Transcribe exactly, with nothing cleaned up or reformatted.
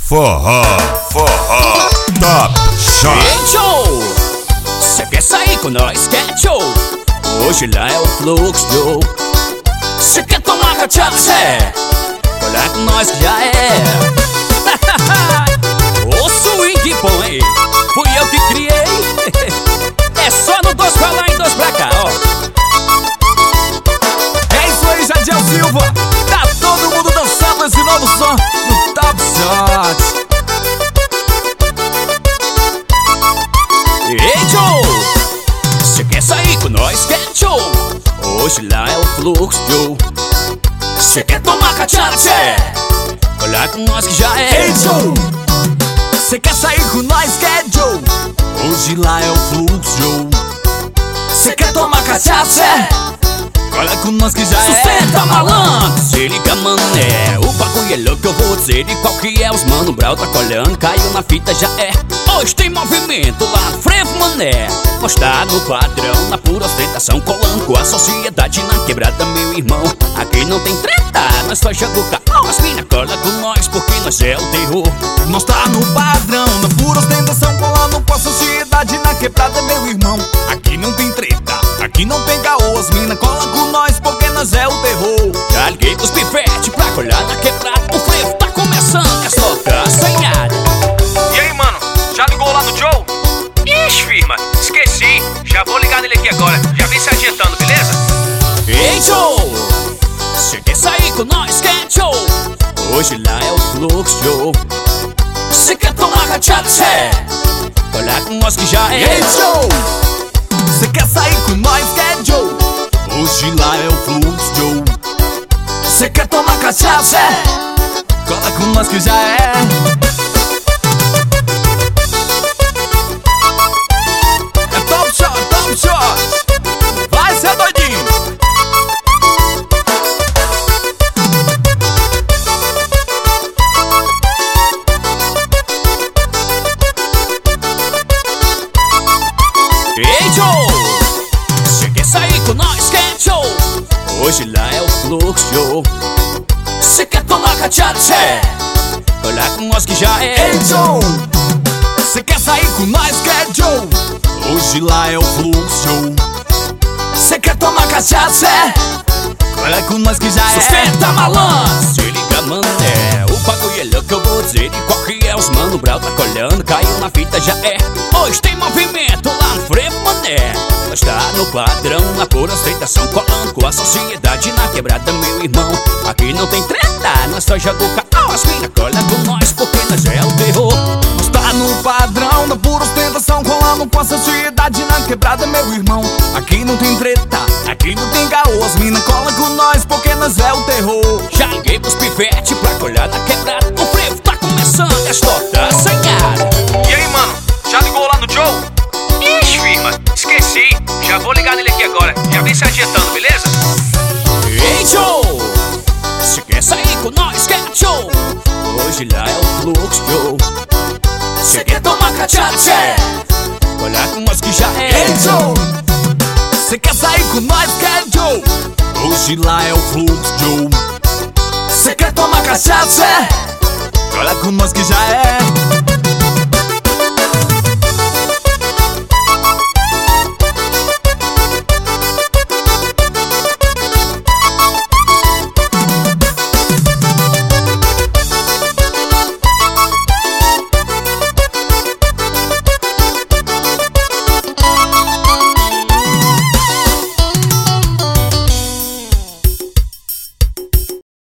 Forró, forró, top shot. Ei, show! Cê quer sair com nós? Quer show? Hoje lá é o fluxo. Cê quer tomar cachaça? Olha com nós que já é. O swing põe, fui eu que criei. É só no dois pra lá e dois pra cá, ó. É isso aí, Jadiel Silva. Tá todo mundo dançando esse novo som no Top Shot. Ei, Joe! Cê quer sair com nós? Quer show? Hoje lá é o fluxo. Cê quer tomar cachaça? Olha com nós que já é. Ei, Joe! Cê quer sair com nós? Quer, Joe? Hoje lá é o fluxo. Cê quer tomar cachaça? Olha com nós que já é. Sustenta, malandro, se liga, mané. O bagulho é louco, eu vou dizer de qual que é. Os mano Brau tá colhando, caiu na fita, já é. Hoje tem movimento lá na frente, mané. Postar no padrão, na pura ostentação, colando com a sociedade na quebrada, meu irmão. Aqui não tem treta, nós só joga o carro. As mina cola com nós, porque nós é o terror. Nós tá no padrão, na pura ostentação, colando com a sociedade na quebrada, meu irmão. Aqui não tem treta, aqui não tem caô. As mina cola com nós, porque nós é o terror. Já liguei pros pivetes pra colhar na quebrada. O frevo tá começando, é só tá assanhado. E aí, mano, já ligou lá no Joe? Ixi, firma, esqueci. Já vou ligar nele aqui agora. Já vem se adiantando, beleza? Ei, Joe! Cê quer sair com nós? Quer show? Hoje lá é o fluxo. Cê quer tomar cachaça? Olha com nós que já é. Ei, Joe! Cê quer sair com nós? Quer, Joe? Hoje lá é o fluxo. Cê quer tomar cachaça? Cola com nós que já é. É Top Shot, Top Shot. Vai ser doidinho. Ei, Joe! Cê quer sair com nós? Quer show? Hoje lá é o fluxo. Cê quer tomar cachaça? Olha com nós que já é. Ei, Joe! Cê quer sair com nós? Quer, Joe? Hoje lá é o fluxo. Cê quer tomar cachaça? Olha com nós que já é. Sustenta, malandro, se liga, mané. O bagulho é louco, eu vou dizer de qual que é. Os mano Brau tá colhando, caiu na fita, já é. Hoje tem movimento lá no frevo, mané. Nós tá no padrão, na pura ostentação, colando com a sociedade na quebrada, meu irmão. Aqui não tem treta, nós só joga o carro. As mina cola com nós, porque nós é o terror. Nós tá no padrão, na pura ostentação, colando com a sociedade na quebrada, meu irmão. Aqui não tem treta, aqui não tem caô. As mina cola com nós, porque nós é o terror. Já liguei pros pivetes pra colhar na quebrada. O frevo tá começando, é só tá assanhado. E aí, mano, já ligou lá no Joe? Ixi, firma, esqueci. Já vou ligar nele aqui agora. Já vem se adiantando, beleza? Ei, Joe! Cê quer sair com nós? Quer show? Hoje lá é o fluxo. Cê quer tomar cachaça? Olha com nós que já é. Ei, Joe! Cê quer sair com nós? Quer, Joe? Hoje lá é o fluxo. Cê quer tomar cachaça? Olha com nós que já é.